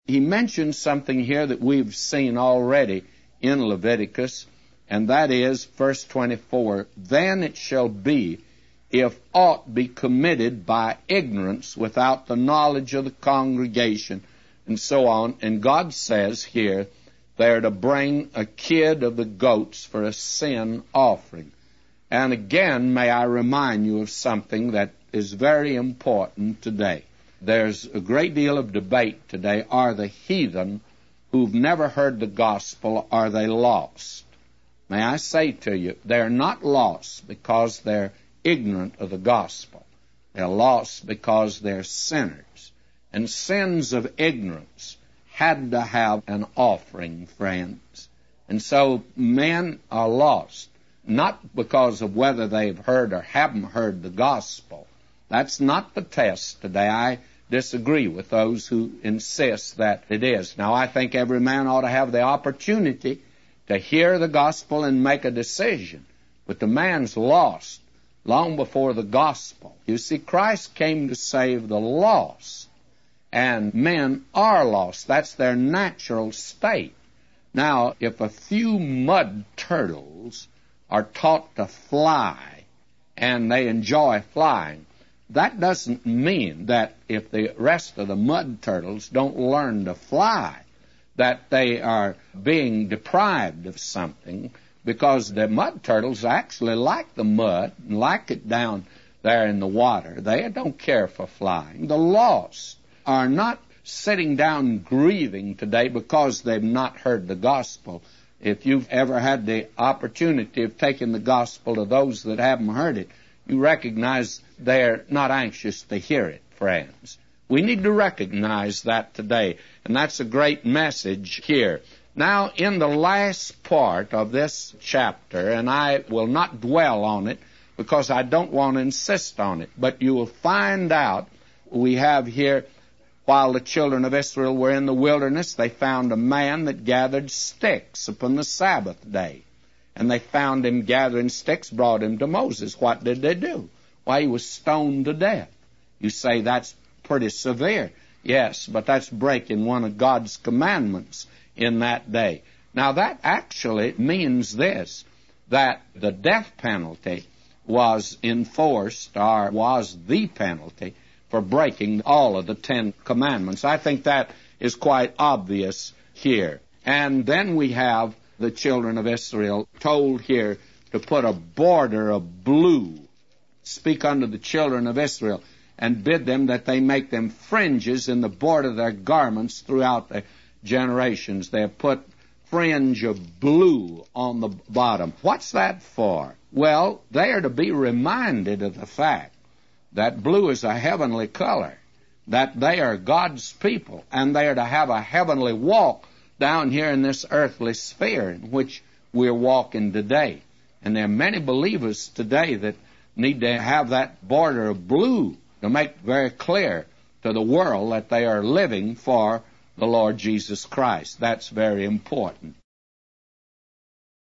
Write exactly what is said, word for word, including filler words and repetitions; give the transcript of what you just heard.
he mentions something here that we've seen already in Leviticus, and that is verse twenty-four, "Then it shall be, if aught be committed by ignorance without the knowledge of the congregation," and so on. And God says here, they're to bring a kid of the goats for a sin offering. And again, may I remind you of something that is very important today. There's a great deal of debate today. Are the heathen who've never heard the gospel, are they lost? May I say to you, they're not lost because they're ignorant of the gospel. They're lost because they're sinners. And sins of ignorance had to have an offering, friends. And so men are lost, not because of whether they've heard or haven't heard the gospel. That's not the test today. I disagree with those who insist that it is. Now, I think every man ought to have the opportunity to hear the gospel and make a decision. But the man's lost long before the gospel. You see, Christ came to save the lost, and men are lost. That's their natural state. Now, if a few mud turtles are taught to fly, and they enjoy flying, that doesn't mean that if the rest of the mud turtles don't learn to fly, that they are being deprived of something, because the mud turtles actually like the mud and like it down there in the water. They don't care for flying. The lost are not sitting down grieving today because they've not heard the gospel. If you've ever had the opportunity of taking the gospel to those that haven't heard it, you recognize they're not anxious to hear it, friends. We need to recognize that today, and that's a great message here. Now, in the last part of this chapter, and I will not dwell on it because I don't want to insist on it, but you will find out we have here, while the children of Israel were in the wilderness, they found a man that gathered sticks upon the Sabbath day. And they found him gathering sticks, brought him to Moses. What did they do? Why, he was stoned to death. You say that's pretty severe. Yes, but that's breaking one of God's commandments in that day. Now, that actually means this, that the death penalty was enforced, or was the penalty, for breaking all of the Ten Commandments. I think that is quite obvious here. And then we have the children of Israel told here to put a border of blue. Speak unto the children of Israel, and bid them that they make them fringes in the border of their garments throughout the generations. They have put fringe of blue on the bottom. What's that for? Well, they are to be reminded of the fact that blue is a heavenly color, that they are God's people, and they are to have a heavenly walk down here in this earthly sphere in which we're walking today. And there are many believers today that need to have that border of blue to make very clear to the world that they are living for the Lord Jesus Christ. That's very important.